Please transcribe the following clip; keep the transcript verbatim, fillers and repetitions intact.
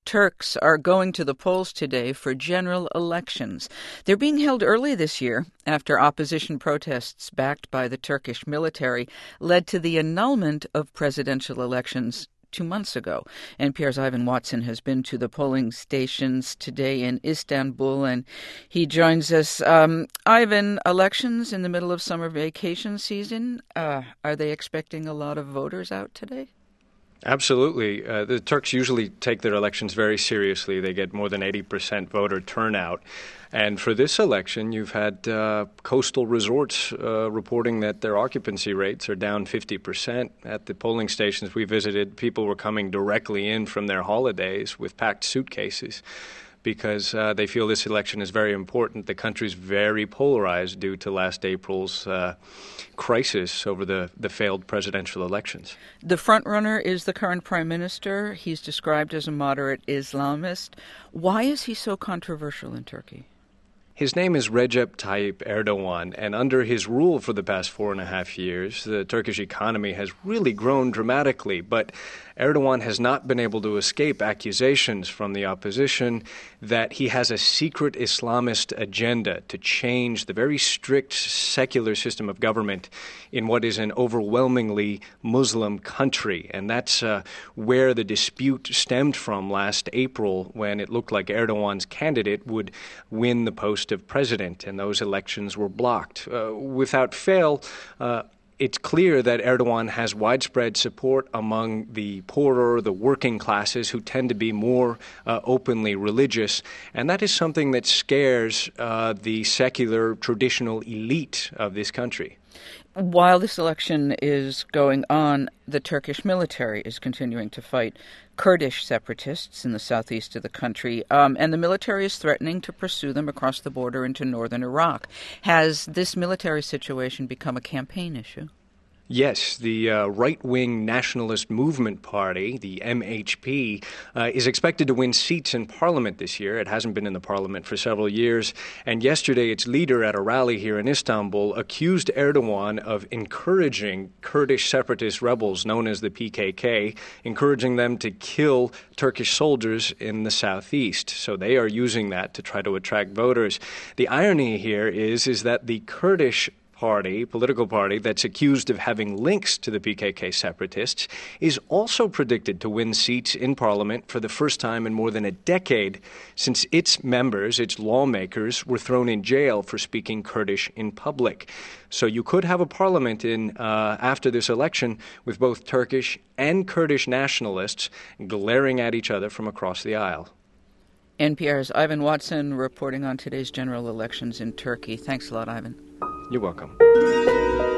Turks are going to the polls today for general elections. They're being held early this year after opposition protests backed by the Turkish military led to the annulment of presidential elections two months ago. N P R's Ivan Watson has been to the polling stations today in Istanbul, and he joins us. Um, Ivan, elections in the middle of summer vacation season, uh, are they expecting a lot of voters out today? Absolutely. Uh, the Turks usually take their elections very seriously. They get more than eighty percent voter turnout. And for this election, you've had uh, coastal resorts uh, reporting that their occupancy rates are down fifty percent. At the polling stations we visited, people were coming directly in from their holidays with packed suitcases because uh, they feel this election is very important. The country's very polarized due to last April's uh, crisis over the, the failed presidential elections. The frontrunner is the current prime minister. He's described as a moderate Islamist. Why is he so controversial in Turkey? His name is Recep Tayyip Erdogan, and under his rule for the past four and a half years, the Turkish economy has really grown dramatically. But Erdogan has not been able to escape accusations from the opposition that he has a secret Islamist agenda to change the very strict secular system of government in what is an overwhelmingly Muslim country. And that's uh, where the dispute stemmed from last April, when it looked like Erdogan's candidate would win the post of president, and those elections were blocked. Uh, without fail, uh, it's clear that Erdogan has widespread support among the poorer, the working classes, who tend to be more uh, openly religious, and that is something that scares uh, the secular, traditional elite of this country. While this election is going on, the Turkish military is continuing to fight Kurdish separatists in the southeast of the country, um, and the military is threatening to pursue them across the border into northern Iraq. Has this military situation become a campaign issue? Yes, the uh, right-wing Nationalist Movement Party, the M H P, uh, is expected to win seats in Parliament this year. It hasn't been in the Parliament for several years. And yesterday, its leader at a rally here in Istanbul accused Erdogan of encouraging Kurdish separatist rebels known as the P K K, encouraging them to kill Turkish soldiers in the southeast. So they are using that to try to attract voters. The irony here is, is that the Kurdish party, political party, that's accused of having links to the P K K separatists is also predicted to win seats in Parliament for the first time in more than a decade, since its members, its lawmakers, were thrown in jail for speaking Kurdish in public. So you could have a parliament in uh, after this election with both Turkish and Kurdish nationalists glaring at each other from across the aisle. N P R's Ivan Watson reporting on today's general elections in Turkey. Thanks a lot, Ivan. You're welcome.